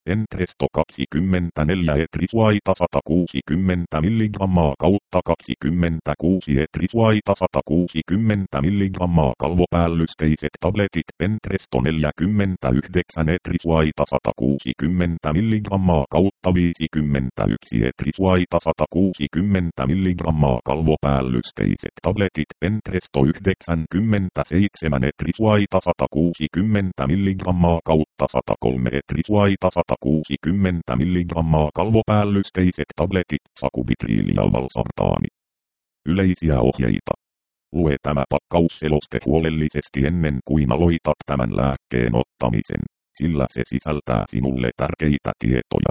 Entresto 24 etrisuaita 160 mg kautta 26 etrisuaita 160 mg kalvopäällysteiset tabletit. Entresto 49 etrisuaita 160 mg kautta 51 etrisuaita 160 mg kalvopäällysteiset tabletit. Entresto 97 etrisuaita 160 mg kautta 103 etrisuaita 160 mg kalvopäällysteiset tabletit. Sakubitriili ja valsartaani. Yleisiä ohjeita. Lue tämä pakkausseloste huolellisesti ennen kuin aloitat tämän lääkkeen ottamisen, sillä se sisältää sinulle tärkeitä tietoja.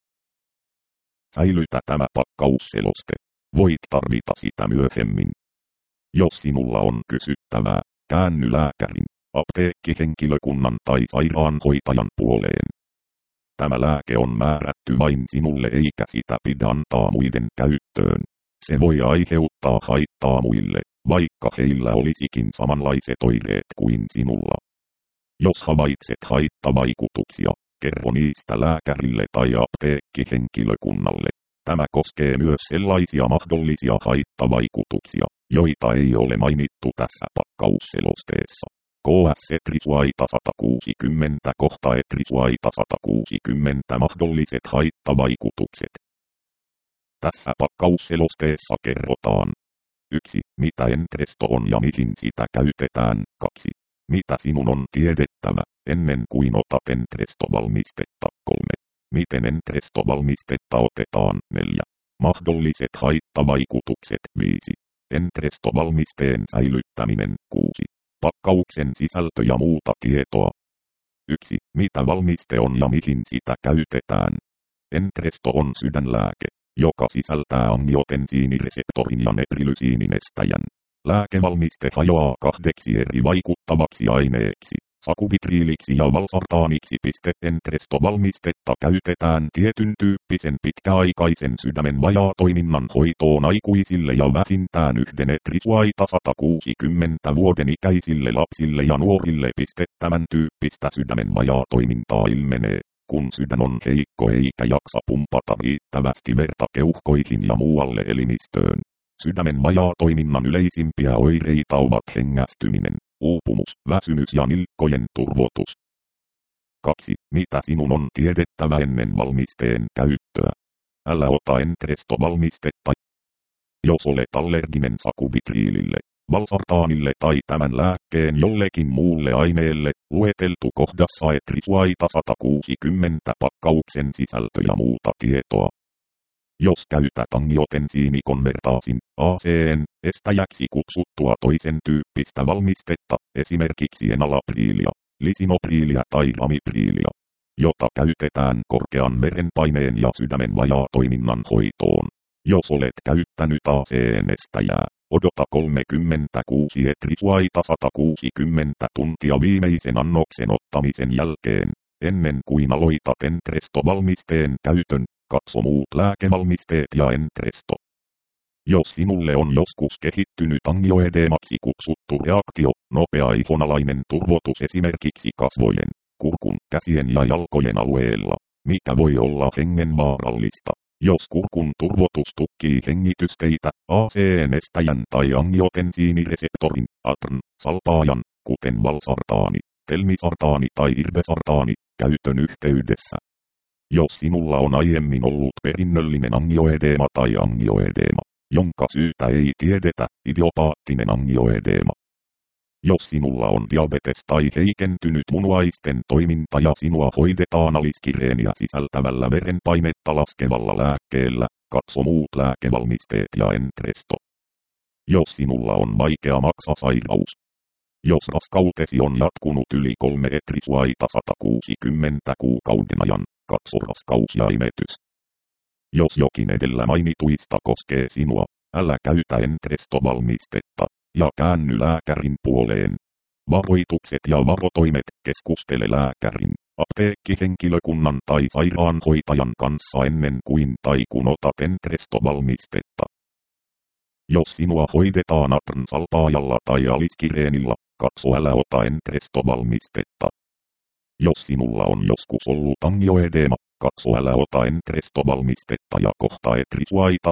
Säilytä tämä pakkausseloste. Voit tarvita sitä myöhemmin. Jos sinulla on kysyttävää, käänny lääkärin, apteekkihenkilökunnan tai sairaanhoitajan puoleen. Tämä lääke on määrätty vain sinulle eikä sitä pidä antaa muiden käyttöön. Se voi aiheuttaa haittaa muille, vaikka heillä olisikin samanlaiset oireet kuin sinulla. Jos havaitset haittavaikutuksia, kerro niistä lääkärille tai apteekkihenkilökunnalle. Tämä koskee myös sellaisia mahdollisia haittavaikutuksia, joita ei ole mainittu tässä pakkausselosteessa. KS etrisuaita 160 kohta etrisuaita 160 mahdolliset haittavaikutukset. Tässä pakkausselosteessa kerrotaan 1. Mitä Entresto on ja mihin sitä käytetään. 2. Mitä sinun on tiedettävä, ennen kuin otat Entresto-valmistetta. 3. Miten Entresto-valmistetta otetaan. 4. Mahdolliset haittavaikutukset. 5. Entresto-valmisteen säilyttäminen. 6. Pakkauksen sisältö ja muuta tietoa. 1. Mitä valmiste on ja mihin sitä käytetään. Entresto on sydänlääke, joka sisältää angiotensiinireseptorin ja neprilysininestäjän. Lääkevalmiste hajoaa 2 eri vaikuttavaksi aineeksi, sakubitriiliksi ja valsartaaniksi. Entresto-valmistetta käytetään tietyn tyyppisen pitkäaikaisen sydämen vajaatoiminnan hoitoon aikuisille ja vähintään 1 etrisuaita 160 vuoden ikäisille lapsille ja nuorille. Tämän tyyppistä sydämen vajaatoimintaa ilmenee, kun sydän on heikko eikä jaksa pumpata riittävästi verta keuhkoihin ja muualle elimistöön. Sydämen vajaatoiminnan yleisimpiä oireita ovat hengästyminen, uupumus, väsymys ja nilkkojen turvotus. 2. Mitä sinun on tiedettävä ennen valmisteen käyttöä? Älä ota Entresto-valmistetta, jos olet allerginen sakubitriilille, valsartaanille tai tämän lääkkeen jollekin muulle aineelle. Lueteltu kohdassa etrisuaita 160 pakkauksen sisältö ja muuta tietoa. Jos käytät angiotensiinikonvertaasin, ACN, estäjäksi kutsuttua toisen tyyppistä valmistetta, esimerkiksi enalapriilia, lisinopriilia tai ramipriilia, jota käytetään korkean verenpaineen ja sydämen vajaatoiminnan hoitoon. Jos olet käyttänyt ACN-estäjää, odota 36 etrisuaita 160 tuntia viimeisen annoksen ottamisen jälkeen, ennen kuin aloitat Entresto-valmisteen käytön. Katso muut lääkevalmisteet ja Entresto. Jos sinulle on joskus kehittynyt angioedeemaksi kutsuttu reaktio, nopea ihonalainen turvotus esimerkiksi kasvojen, kurkun, käsien ja jalkojen alueella, mikä voi olla hengenvaarallista. Jos kurkun turvotus tukkii hengitysteitä, ACN-estäjän tai angiotensiinireseptorin, ATRN, salpaajan, kuten valsartaani, telmisartaani tai irbesartaani, käytön yhteydessä. Jos sinulla on aiemmin ollut perinnöllinen angioedeema tai angioedeema, jonka syytä ei tiedetä, idiopaattinen angioedeema. Jos sinulla on diabetes tai heikentynyt munuaisten toiminta ja sinua hoidetaan aliskireeniä sisältävällä verenpainetta laskevalla lääkkeellä, katso muut lääkevalmisteet ja Entresto. Jos sinulla on vaikea maksasairaus. Jos raskautesi on jatkunut yli 3 etrisuaita 160 kuukauden ajan, katso raskaus ja imetys. Jos jokin edellä mainituista koskee sinua, älä käytä Entresto-valmistetta ja käänny lääkärin puoleen. Varoitukset ja varotoimet. Keskustele lääkärin, apteekkihenkilökunnan tai sairaanhoitajan kanssa ennen kuin tai kun otat Entresto-valmistetta. Jos sinua hoidetaan ATRN salpaajalla tai aliskireenilla, katso älä ota Entresto-valmistetta. Jos sinulla on joskus ollut angioedeema, katso älä ota Entresto-valmistetta ja kohta Etrisuaita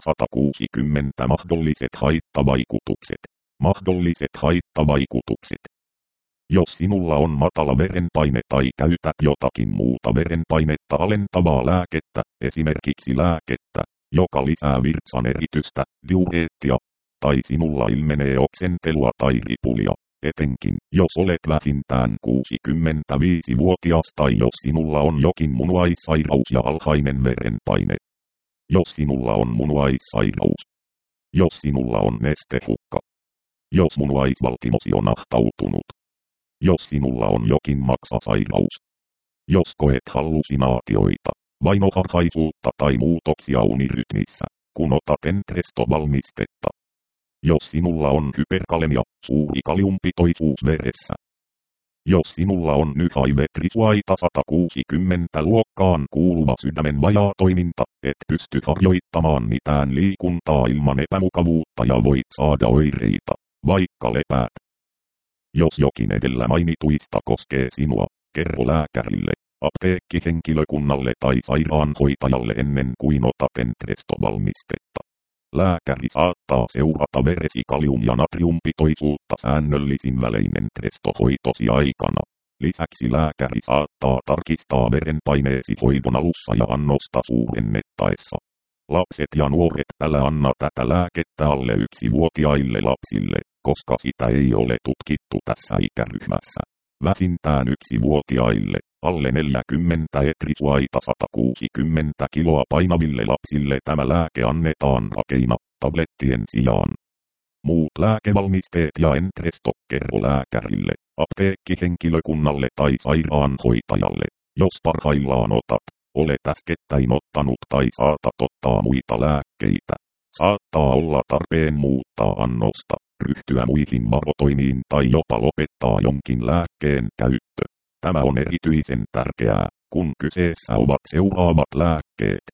160 mahdolliset haittavaikutukset. Mahdolliset haittavaikutukset. Jos sinulla on matala verenpaine tai käytät jotakin muuta verenpainetta alentavaa lääkettä, esimerkiksi lääkettä, joka lisää virtsaneritystä, diureettia, tai sinulla ilmenee oksentelua tai ripulia, etenkin jos olet vähintään 65-vuotias tai jos sinulla on jokin munuaissairaus ja alhainen verenpaine. Jos sinulla on munuaissairaus. Jos sinulla on nestehukka. Jos munuaisvaltimosi on ahtautunut. Jos sinulla on jokin maksasairaus. Jos koet hallusinaatioita, vainoharhaisuutta tai muutoksia unirytmissä, kun otat Entresto-valmistetta. Jos sinulla on hyperkalemia, suuri kaliumpitoisuus veressä. Jos sinulla on Etrisuaita 160 luokkaan kuuluva sydämen vajaatoiminta, et pysty harjoittamaan mitään liikuntaa ilman epämukavuutta ja voit saada oireita, vaikka lepäät. Jos jokin edellä mainituista koskee sinua, kerro lääkärille, apteekkihenkilökunnalle tai sairaanhoitajalle ennen kuin otat Entresto-valmistetta. Lääkäri saattaa seurata veresi kalium- ja natriumpitoisuutta säännöllisin välein Entresto-hoitosi aikana. Lisäksi lääkäri saattaa tarkistaa verenpaineesi hoidon alussa ja annosta suurennettaessa. Lapset ja nuoret, älä anna tätä lääkettä alle 1-vuotiaille lapsille, koska sitä ei ole tutkittu tässä ikäryhmässä. Vähintään 1-vuotiaille, alle 40 Etrisuaita 160 kiloa painaville lapsille tämä lääke annetaan rakeina, tablettien sijaan. Muut lääkevalmisteet ja Entresto kerro lääkärille, apteekkihenkilökunnalle tai sairaanhoitajalle, jos parhaillaan otat, olet äskettäin ottanut tai saatat ottaa muita lääkkeitä. Saattaa olla tarpeen muuttaa annosta, ryhtyä muihin varotoimiin tai jopa lopettaa jonkin lääkkeen käyttö. Tämä on erityisen tärkeää, kun kyseessä ovat seuraavat lääkkeet.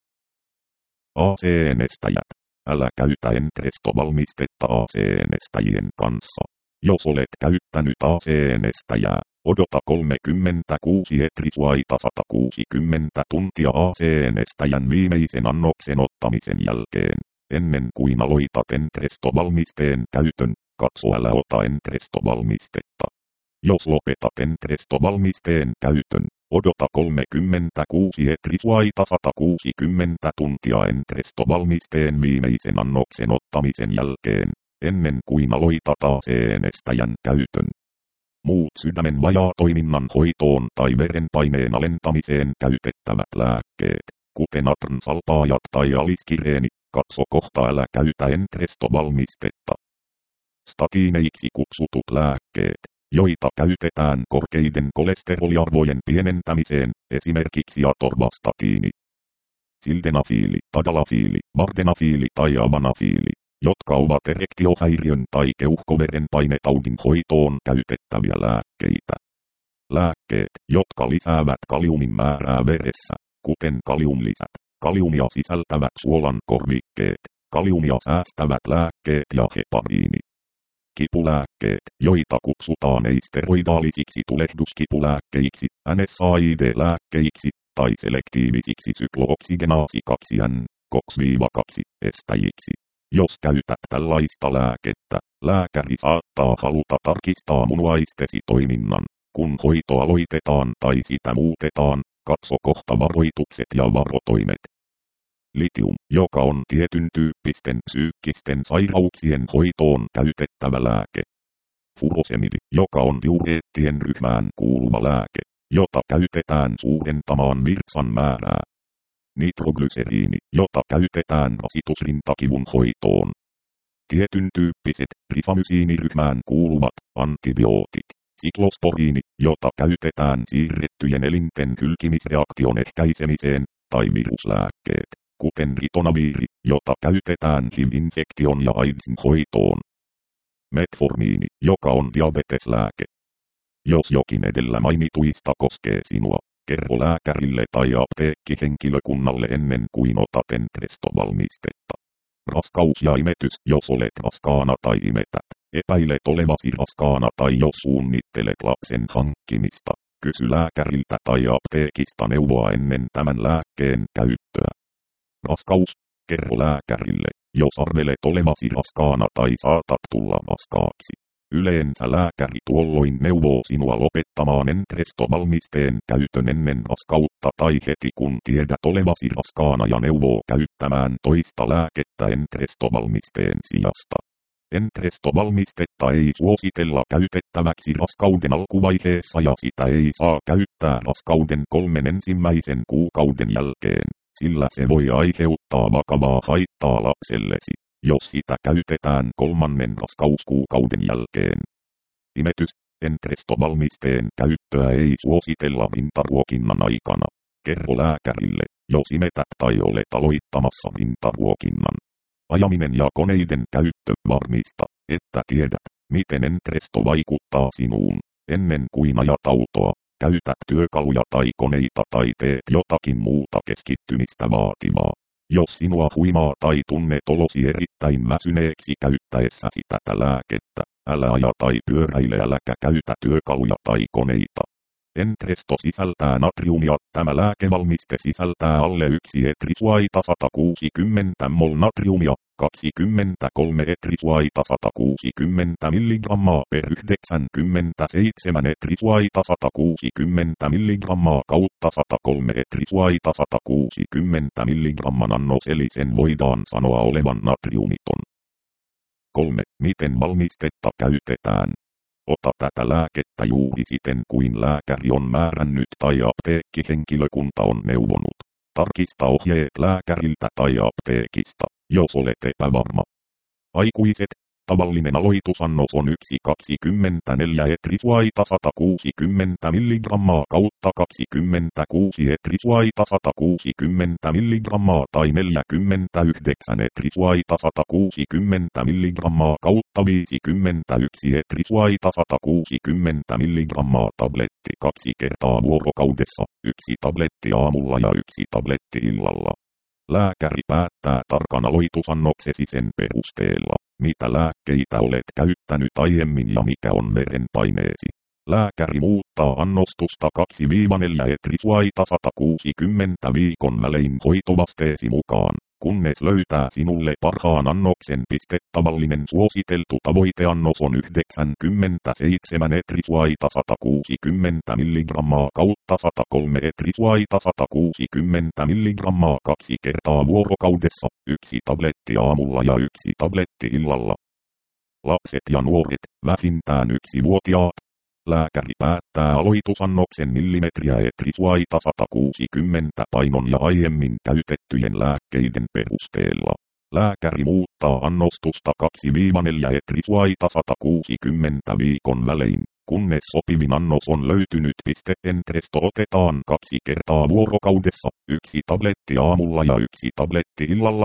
AC-nestäjät. Älä käytä Entresto-valmistetta AC-nestäjien kanssa. Jos olet käyttänyt AC-nestäjää, odota 36 Etrisuaita 160 tuntia AC-nestäjän viimeisen annoksen ottamisen jälkeen. Ennen kuin aloitat Entresto-valmisteen käytön, katso älä ota Entresto-valmistetta. Jos lopetat Entresto-valmisteen käytön, odota 36 Etrisuaita 160 tuntia Entresto-valmisteen viimeisen annoksen ottamisen jälkeen, ennen kuin aloitat AC-nestäjän käytön. Muut sydämen vajaatoiminnan hoitoon tai verenpaineen alentamiseen käytettävät lääkkeet, kuten atran-salpaajat tai aliskireeni, katso kohta älä käytä Entresto-valmistetta. Statiineiksi kutsutut lääkkeet, joita käytetään korkeiden kolesteroliarvojen pienentämiseen, esimerkiksi atorvastatiini, sildenafiili, tadalafiili, vardenafiili tai avanafiili, jotka ovat erektiohäiriön tai keuhkoverenpainetaudin hoitoon käytettäviä lääkkeitä. Lääkkeet, jotka lisäävät kaliumin määrää veressä, kuten kaliumlisät, kaliumia sisältävät suolan korvikkeet, kaliumia säästävät lääkkeet ja hepariini. Kipulääkkeet, joita kutsutaan ei-steroidaalisiksi tulehduskipulääkkeiksi, NSAID-lääkkeiksi tai selektiivisiksi syklooksigenaasi 2N, COX-2 estäjiksi. Jos käytät tällaista lääkettä, lääkäri saattaa haluta tarkistaa munuaistesi toiminnan. Kun hoito aloitetaan tai sitä muutetaan, katso kohta varoitukset ja varotoimet. Litium, joka on tietyn tyyppisten psyykkisten sairauksien hoitoon käytettävä lääke. Furosemidi, joka on diureettien ryhmään kuuluva lääke, jota käytetään suurentamaan virtsan määrää. Nitroglyseriini, jota käytetään rasitusrintakivun hoitoon. Tietyn tyyppiset rifamysiiniryhmään kuuluvat antibiootit. Siklosporiini, jota käytetään siirrettyjen elinten hylkimisreaktion ehkäisemiseen, tai viruslääkkeet, kuten ritonaviiri, jota käytetään HIV-infektion ja AIDSin hoitoon. Metformiini, joka on diabeteslääke. Jos jokin edellä mainituista koskee sinua, kerro lääkärille tai apteekkihenkilökunnalle ennen kuin otat Entresto-valmistetta. Raskaus ja imetys, jos olet raskaana tai imetät. Epäilet olevasi raskaana tai jos suunnittelet lapsen hankkimista, Kysy lääkäriltä tai apteekista neuvoa ennen tämän lääkkeen käyttöä. Raskaus. Kerro lääkärille, jos arvelet olevasi raskaana tai saatat tulla raskaaksi. Yleensä lääkäri tuolloin neuvoo sinua lopettamaan Entresto-valmisteen käytön ennen raskautta tai heti kun tiedät olevasi raskaana ja neuvoo käyttämään toista lääkettä Entresto-valmisteen sijasta. Entresto-valmistetta ei suositella käytettäväksi raskauden alkuvaiheessa ja sitä ei saa käyttää raskauden 3 ensimmäisen kuukauden jälkeen, sillä se voi aiheuttaa vakavaa haittaa lapsellesi, jos sitä käytetään 3. raskauskuukauden jälkeen. Imetys. Entresto-valmisteen käyttöä ei suositella rintaruokinnan aikana. Kerro lääkärille, jos imetät tai olet aloittamassa rintaruokinnan. Ajaminen ja koneiden käyttö. Varmista, että tiedät, miten Entresto vaikuttaa sinuun, ennen kuin ajat autoa, käytät työkaluja tai koneita tai teet jotakin muuta keskittymistä vaativaa. Jos sinua huimaa tai tunnet olosi erittäin väsyneeksi käyttäessäsi tätä lääkettä, älä aja tai pyöräile äläkä käytä työkaluja tai koneita. Entresto sisältää natriumia. Tämä lääkevalmiste sisältää alle 1 etrisuaita 160 mol natriumia, 23 etrisuaita 160 mg per 97 etrisuaita 160 mg kautta 103 etrisuaita 160 mg annos eli sen voidaan sanoa olevan natriumiton. 3. Miten valmistetta käytetään? Ota tätä lääkettä juuri siten kuin lääkäri on määrännyt tai apteekkihenkilökunta on neuvonut. Tarkista ohjeet lääkäriltä tai apteekista, jos olet epävarma. Aikuiset. Tavallinen aloitusannos on 1,24 etrisuaita 160 mg kautta 26 etrisuaita 160 mg tai 49 etrisuaita 160 mg kautta 51 etrisuaita 160 mg tabletti 2 kertaa vuorokaudessa, 1 tabletti aamulla ja 1 tabletti illalla. Lääkäri päättää tarkan aloitusannoksesi sen perusteella, mitä lääkkeitä olet käyttänyt aiemmin ja mikä on verenpaineesi. Lääkäri muuttaa annostusta 2-4 etrisuaita 160 viikon välein hoitovasteesi mukaan, kunnes löytää sinulle parhaan annoksen. Tavallinen suositeltu tavoiteannos on 97 etrisuaita 160 mg kautta 103 etrisuaita 160 mg 2 kertaa vuorokaudessa, 1 tabletti aamulla ja 1 tabletti illalla. Lapset ja nuoret, vähintään 1-vuotiaat. Lääkäri päättää aloitusannoksen millimetriä etrisuaita 160 painon ja aiemmin käytettyjen lääkkeiden perusteella. Lääkäri muuttaa annostusta 2-4 etrisuaita 160 viikon välein, kunnes sopivin annos on löytynyt. Entresto otetaan 2 kertaa vuorokaudessa, 1 tabletti aamulla ja 1 tabletti illalla.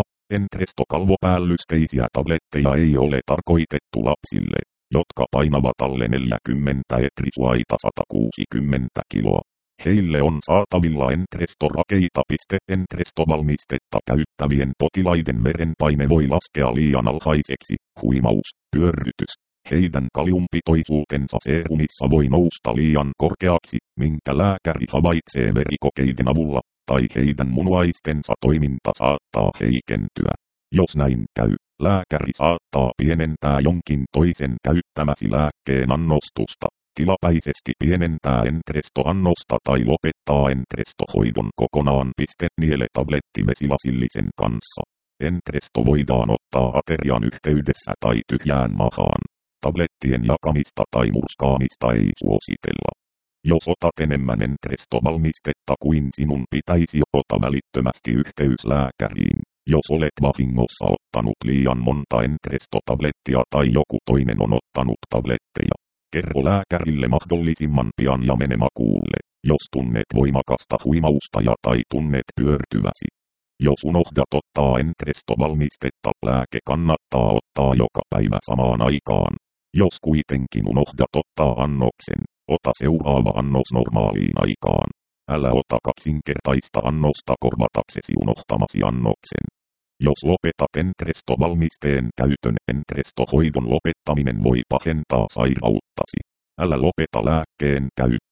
Entresto-kalvopäällysteiset tabletteja ei ole tarkoitettu lapsille, jotka painavat alle 40 etrisuaita 160 kiloa. Heille on saatavilla Entresto-rakeita. Entresto-valmistetta käyttävien potilaiden verenpaine voi laskea liian alhaiseksi, huimaus, pyörrytys. Heidän kaliumpitoisuutensa seerumissa voi nousta liian korkeaksi, minkä lääkäri havaitsee verikokeiden avulla, tai heidän munuaistensa toiminta saattaa heikentyä. Jos näin käy, lääkäri saattaa pienentää jonkin toisen käyttämäsi lääkkeen annostusta, tilapäisesti pienentää Entresto-annosta tai lopettaa Entresto-hoidon kokonaan. Niele tabletti vesilasillisen kanssa. Entresto voidaan ottaa aterian yhteydessä tai tyhjään mahaan. Tablettien jakamista tai murskaamista ei suositella. Jos otat enemmän Entresto-valmistetta kuin sinun pitäisi, ota välittömästi yhteys lääkäriin. Jos olet vahingossa ottanut liian monta Entresto-tablettia tai joku toinen on ottanut tabletteja, kerro lääkärille mahdollisimman pian ja mene makuulle, jos tunnet voimakasta huimausta ja tai tunnet pyörtyväsi. Jos unohdat ottaa Entresto-valmistetta, lääke kannattaa ottaa joka päivä samaan aikaan. Jos kuitenkin unohdat ottaa annoksen, ota seuraava annos normaaliin aikaan. Älä ota kaksinkertaista annosta korvataksesi unohtamasi annoksen. Jos lopetat Entresto-valmisteen käytön, Entresto-hoidon lopettaminen voi pahentaa sairauttasi. Älä lopeta lääkkeen käyttöä.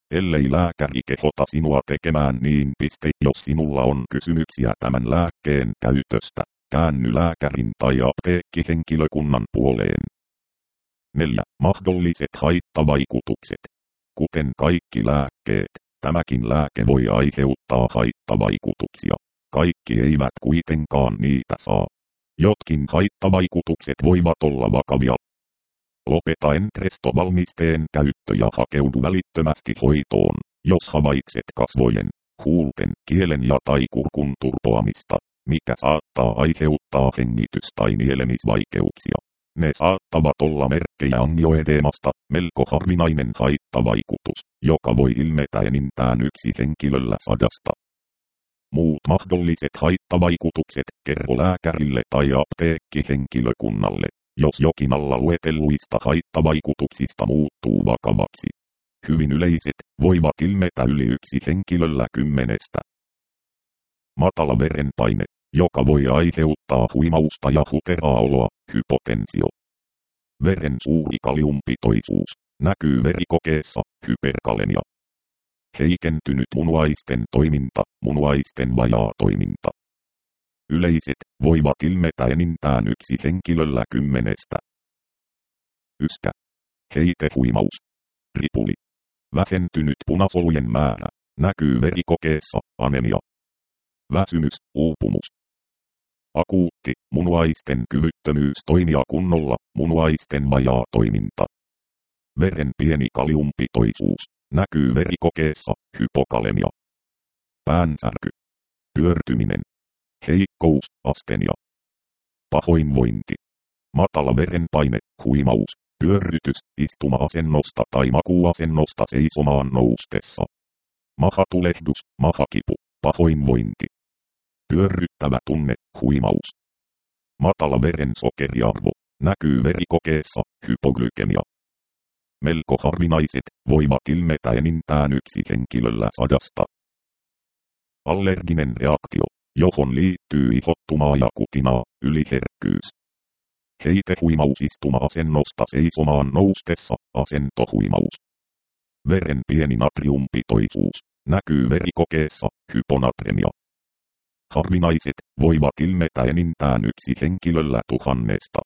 ellei lääkäri kehota sinua tekemään niin. Jos sinulla on kysymyksiä tämän lääkkeen käytöstä, käänny lääkärin tai apteekkihenkilökunnan puoleen. 4. Mahdolliset haittavaikutukset. Kuten kaikki lääkkeet, tämäkin lääke voi aiheuttaa haittavaikutuksia. Kaikki eivät kuitenkaan niitä saa. Jotkin haittavaikutukset voivat olla vakavia. Lopeta Entresto-valmisteen käyttö ja hakeudu välittömästi hoitoon, jos havaitset kasvojen, huulten, kielen ja tai kurkun turpoamista, mikä saattaa aiheuttaa hengitys- tai nielemisvaikeuksia. Ne saattavat olla merkkejä angioedeemasta, melko harvinainen haittavaikutus, joka voi ilmetä enintään yksi henkilöllä 100. Muut mahdolliset haittavaikutukset kerro lääkärille tai apteekkihenkilökunnalle, jos jokin alla luetelluista haittavaikutuksista muuttuu vakavaksi. Hyvin yleiset voivat ilmetä yli yksi henkilöllä 10. Matala verenpaine, joka voi aiheuttaa huimausta ja huteraa oloa, hypotensio. Veren suuri kaliumpitoisuus, näkyy verikokeessa, hyperkalemia. Heikentynyt munuaisten toiminta, munuaisten vajaa toiminta. Yleiset voivat ilmetä enintään yksi henkilöllä 10. Yskä. Heitehuimaus. Ripuli. Vähentynyt punasolujen määrä, näkyy verikokeessa, anemia. Väsymys, uupumus. Akuutti, munuaisten kyvyttömyys toimia kunnolla, munuaisten vajaa toiminta. Veren pieni kaliumpitoisuus, näkyy verikokeessa, hypokalemia. Päänsärky. Pyörtyminen. Heikkous, astenia. Pahoinvointi. Matala verenpaine, huimaus, pyörrytys, istuma-asennosta tai makuuasennosta seisomaan noustessa. Mahatulehdus, mahakipu, pahoinvointi. Pyörryttävä tunne, huimaus. Matala verensokeriarvo, näkyy verikokeessa, hypoglykemia. Melko harvinaiset voivat ilmetä enintään yksi henkilöllä 100. Allerginen reaktio, johon liittyy ihottumaa ja kutinaa, yliherkkyys. Heitehuimaus istuma-asennosta seisomaan noustessa, asentohuimaus. Veren pieni natriumpitoisuus, näkyy verikokeessa, hyponatremia. Harvinaiset voivat ilmetä enintään yksi henkilöllä 1000.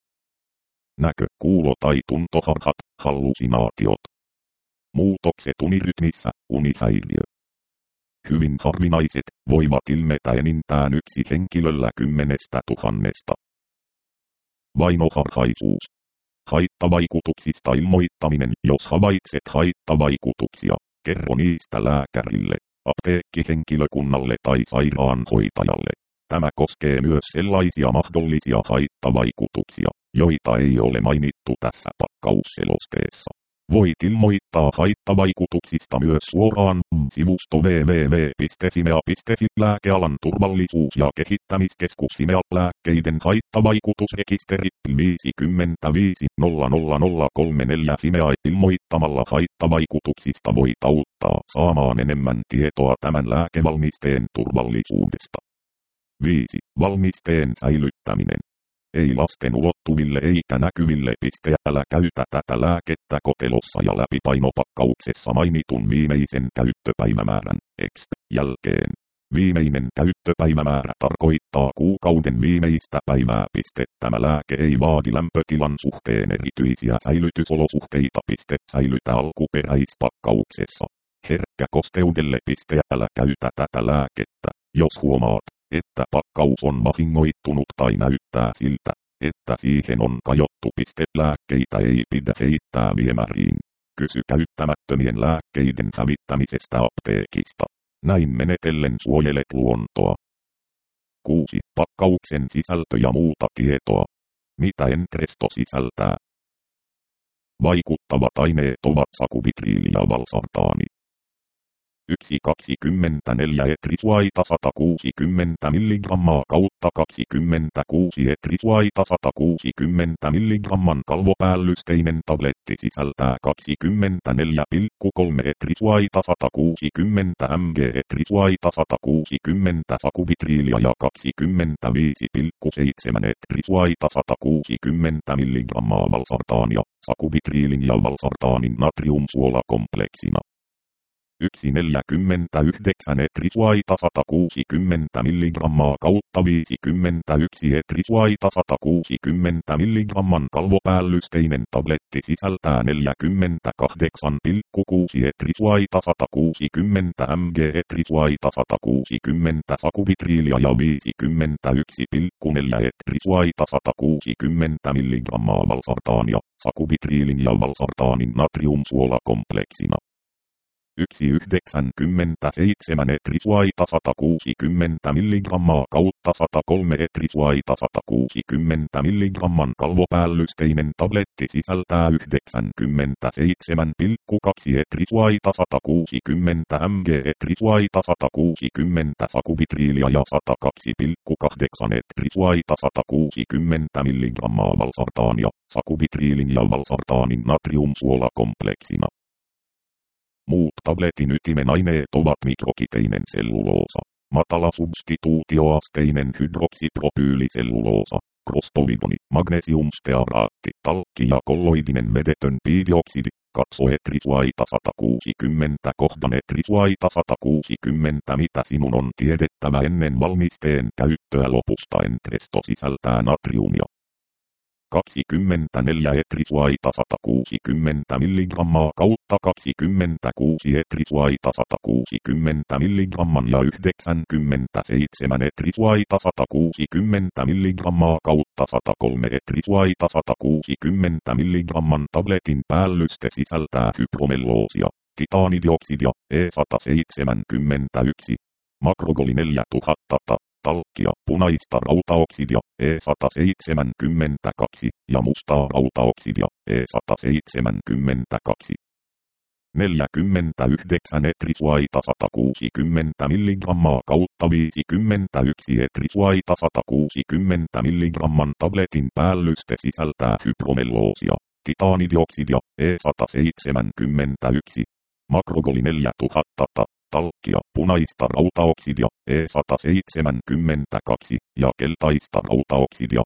Näkö, kuulo tai tuntoharhat, hallusinaatiot. Muutokset unirytmissä, unihäiriö. Hyvin harvinaiset voivat ilmetä enintään yksi henkilöllä 10 000. Vainoharhaisuus. Haittavaikutuksista ilmoittaminen. Jos havaitset haittavaikutuksia, kerro niistä lääkärille, apteekkihenkilökunnalle tai sairaanhoitajalle. Tämä koskee myös sellaisia mahdollisia haittavaikutuksia, joita ei ole mainittu tässä pakkausselosteessa. Voit ilmoittaa haittavaikutuksista myös suoraan sivusto www.fimea.fi. Lääkealan turvallisuus- ja kehittämiskeskus Fimea. Lääkkeiden haittavaikutusrekisteri 55 Fimea. Ilmoittamalla haittavaikutuksista voit auttaa saamaan enemmän tietoa tämän lääkevalmisteen turvallisuudesta. 5. Valmisteen säilyttäminen. Ei lasten ulottuville eikä näkyville. Älä käytä tätä lääkettä kotelossa ja läpipainopakkauksessa mainitun viimeisen käyttöpäivämäärän jälkeen. Viimeinen käyttöpäivämäärä tarkoittaa kuukauden viimeistä päivää. Tämä lääke ei vaadi lämpötilan suhteen erityisiä säilytysolosuhteita. Säilytä alkuperäispakkauksessa. Herkkä kosteudelle. Älä käytä tätä lääkettä, jos huomaat, että pakkaus on vahingoittunut tai näyttää siltä, että siihen on kajottu. Lääkkeitä ei pidä heittää viemäriin. Kysy käyttämättömien lääkkeiden hävittämisestä apteekista. Näin menetellen suojelet luontoa. 6. Pakkauksen sisältö ja muuta tietoa. Mitä Entresto sisältää? Vaikuttavat aineet ovat sakuvitriili ja valsartaani. 1,24 etrisuaita 160 mg kautta 26 etrisuaita 160 mg kalvopäällysteinen tabletti sisältää 24,3 etrisuaita 160 mg etrisuaita 160 sakuvitriilia ja 25,7 etrisuaita 160 mg valsartaania, sakuvitriilin ja valsartaanin natriumsuolakompleksina. 1,49 etrisuaita 160 mg kautta 51 etrisuaita 160 mg kalvopäällysteinen tabletti sisältää 48,6 etrisuaita 160 mg etrisuaita 160 sakubitriilia ja 51,4 etrisuaita 160 mg valsartaania, sakubitriilin ja valsartaanin natriumsuolakompleksina. 1,97 etrisuaita 160 mg kautta 103 etrisuaita 160 mg kalvopäällysteinen tabletti sisältää 97,2 etrisuaita 160 mg etrisuaita 160 sakubitriilia ja 102,8 etrisuaita 160 mg valsartaania, sakubitriilin ja valsartaanin natriumsuolakompleksina. Muut tabletin ytimenaineet ovat mikrokiteinen selluloosa, matalasubstituutioasteinen hydroksipropyyliselluloosa, krostovidoni, magnesiumstearaatti, talkki ja kolloidinen vedetön piidioksidi, katsoetrisuaita 160 kohdanetrisuaita 160. Mitä sinun on tiedettävä ennen valmisteen käyttöä lopusta? Entresto sisältää natriumia. 24 etrisuaita 160 mg kautta 26 etrisuaita 160 mg ja 97 etrisuaita 160 mg kautta 103 etrisuaita 160 mg tabletin päällyste sisältää hypromelloosia, titaanidioksidia, E171, makrogoli 4000, talkkia, punaista rautaoksidia, E172 ja mustaa rautaoksidia, E172. 49 etrisuaita 160 mg kautta 51 etrisuaita 160 mg tabletin päällyste sisältää hypromelloosia, titaanidioksidia, E171, makrogoli 4000, talkkia, punaista rautaoksidia, E172 ja keltaista rautaoksidia,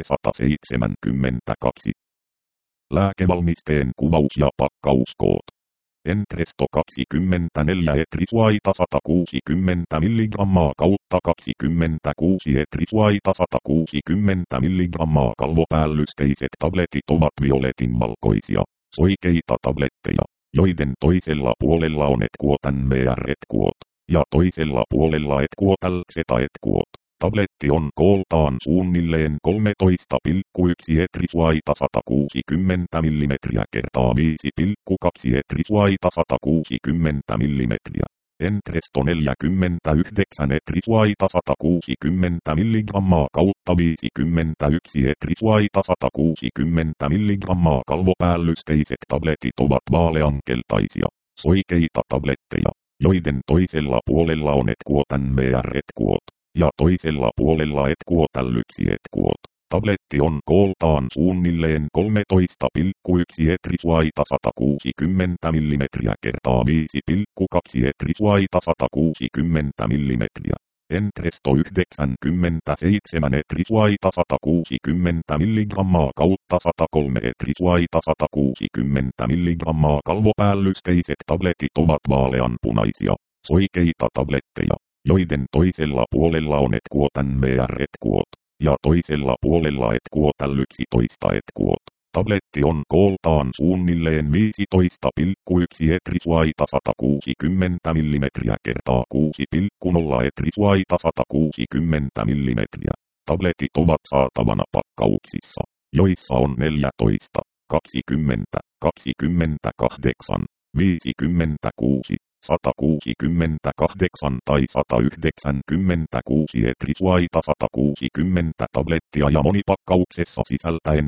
E172. Lääkevalmisteen kuvaus ja pakkauskoot. Entresto 24 etrisuaita 160 mg kautta 26 etrisuaita 160 mg kalvopäällysteiset tabletit ovat violetinvalkoisia, soikeita tabletteja, joiden toisella puolella on etkuotan VR-etkuot, ja toisella puolella etkuotal-zeta-etkuot. Tabletti on kooltaan suunnilleen 13,1 etrisuaita 160 mm kertaa 5,2 etrisuaita 160 mm. Entresto 49 etrisuaita 160 mg kautta 51 etrisuaita 160 mg kalvopäällysteiset tabletit ovat vaaleankeltaisia, soikeita tabletteja, joiden toisella puolella on etkuotan VR-etkuot, ja toisella puolella etkuotal-1-etkuot. Tabletti on kooltaan suunnilleen 13,1 etrisuaita 160 mm kertaa 5,2 etrisuaita 160 mm. Entresto 97 etrisuaita 160 mg kautta 103 etrisuaita 160 mg kalvopäällysteiset tabletit ovat vaaleanpunaisia, soikeita tabletteja, joiden toisella puolella on etkuotan VR-etkuot, ja toisella puolella etkuotal-11-etkuot. Tabletti on kooltaan suunnilleen 15,1 etrisuaita 160 mm kertaa 6,0 etrisuaita 160 mm. Tabletit ovat saatavana pakkauksissa, joissa on 14, 20, 28, 56, 168 tai 196 etrisuaita 160 tablettia ja monipakkauksessa sisältäen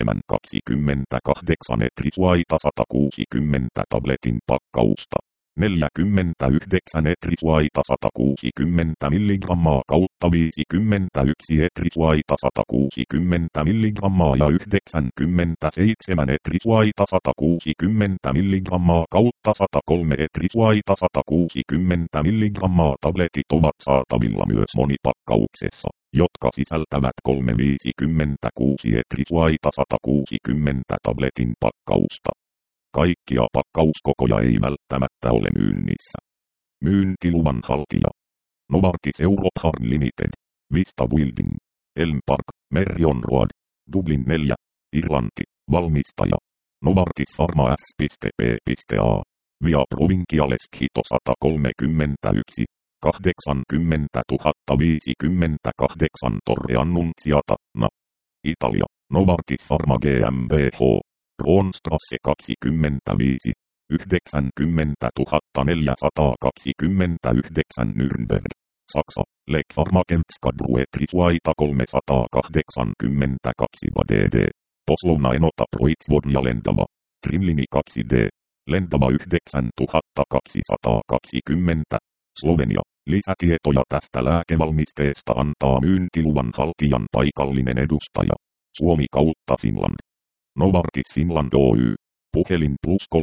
28 etrisuaita 160 tabletin pakkausta. 49 etrisuaita 160 mg kautta 51 etrisuaita 160 mg ja 97 etrisuaita 160 mg kautta 103 etrisuaita 160 mg tabletit ovat saatavilla myös monipakkauksessa, jotka sisältävät 356 etrisuaita 160 tabletin pakkausta. Kaikkia pakkauskokoja ei välttämättä ole myynnissä. Myyntiluvan haltija. Novartis Europe Limited. Vista Building. Elm Park, Merrion Road. Dublin 4. Irlanti. Valmistaja. Novartis Pharma S.P.A. Via Provinciales Hito 131. 80 058 Torre Annunziata, Na. Italia. Novartis Pharma GmbH. Roonstrasse 25. 90 429 Nürnberg. Saksa. Lek Pharmakemskadrue Trisuaita 382 VDD. Poslovna enota Proizvodnja Lendava. Trimlini 2D. Lendava 9220. Slovenia. Lisätietoja tästä lääkevalmisteesta antaa myyntiluvan haltijan paikallinen edustaja. Suomi kautta Finland. Novartis Finland Oy. Puhelin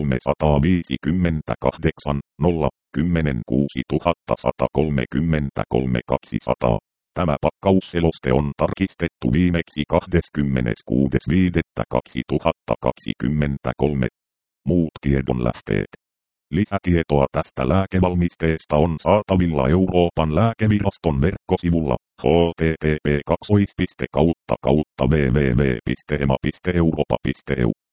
+358 0 10 6133 200. Tämä pakkausseloste on tarkistettu viimeksi 26.5.2023. Muut tiedonlähteet. Lisätietoa tästä lääkevalmisteesta on saatavilla Euroopan lääkeviraston verkkosivulla http://www.ema.europa.eu